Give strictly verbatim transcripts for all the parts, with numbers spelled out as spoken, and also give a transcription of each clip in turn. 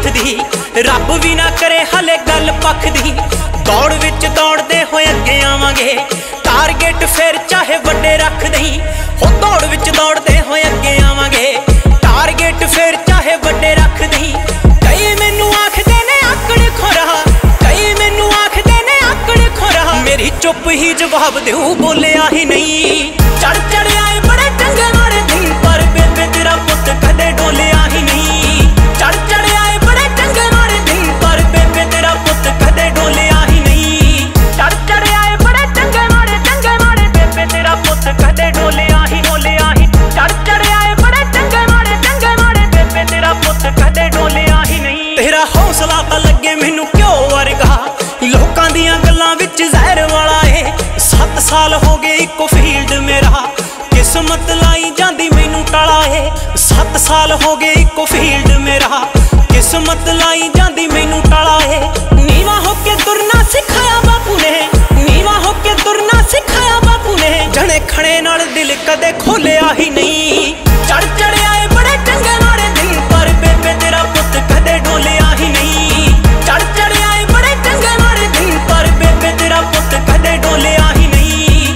दी, रब भी ना करे हले गल पख दी। दौड़ विच दौड़दे होए अगे आवांगे, टारगेट फिर चाहे वड्डे रख दई। हो दौड़ विच दौड़दे होए अगे आवांगे, टारगेट फिर चाहे वड्डे रख दई। कई मैनू आखदे ने आकड़ खोरा, कई मैनू आखदे ने आकड़ खोरा। मेरी चुप ही जवाब देऊ, बोलिया ही नहीं। चढ़ चढ़ आए बड़े चंगे माड़े दिन, पर बेबे तेरा पुत कदे डोलिया ही नहीं। चढ़ चढ़ आए बड़े चंगे माड़े दिन, पर बेबे तेरा पुत कदे डोलिया ही नहीं। चढ़ चढ़ आए बड़े चंगे माड़े चंगे माड़े, बेबे तेरा पुत कदे डोलिया ही डोलिया ही। चढ़ चढ़ आए बड़े चंगे माड़े चंगे माड़े, बेबे तेरा पुत कदे डोलिया ही नहीं। तेरा हौसला तां लगे मैनू क्यों वर्गा, लोकां दियां गल्लां विच जहर वाला है। सत्त साल हो गए इको फील्ड मेरा, किस्मत लाई जांदी मैनू टाला है। सत्त साल हो गए इको फील्ड मेरा, किस्मत लाई जांदी मैनू टाला है। नीवा होके तुरना सिखाया बापू ने, नीवा होके तुरना सिखाया बापू ने। जने खड़े नाल दिल कदे खोलिया ही नहीं। चढ़ चढ़ आए बड़े चंगे माड़े दिन, पर बेबे तेरा पुत कदे डोलिया ही नहीं। चढ़ चढ़ आए बड़े चंगे माड़े दिन, पर बेबे तेरा पुत कदे डोलिया ही नहीं।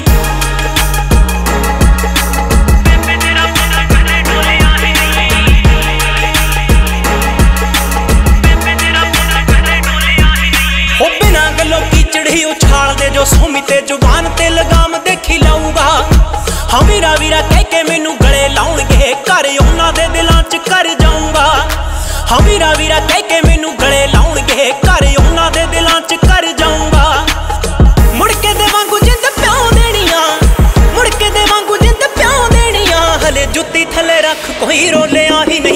चिड़ी उछाल दे जो सोमी ते जुबान ते लगाम देखी लाऊंगा। हाँ वीरा वीरा कह के मैनू गले लाउणगे, घर उन्हां दे दिलां च कर जाऊंगा। हाँ वीरा वीरा कह के मैनू गले लाउणगे, घर उन्हां दे दिलां च कर जाऊंगा। मुड़ के दे वांगू जिंद प्याओ देनियां, मुड़ के दे वांगू जिंद प्याओ देनियां। हले जुत्ती थले रख कोई रोलिया ही नहीं।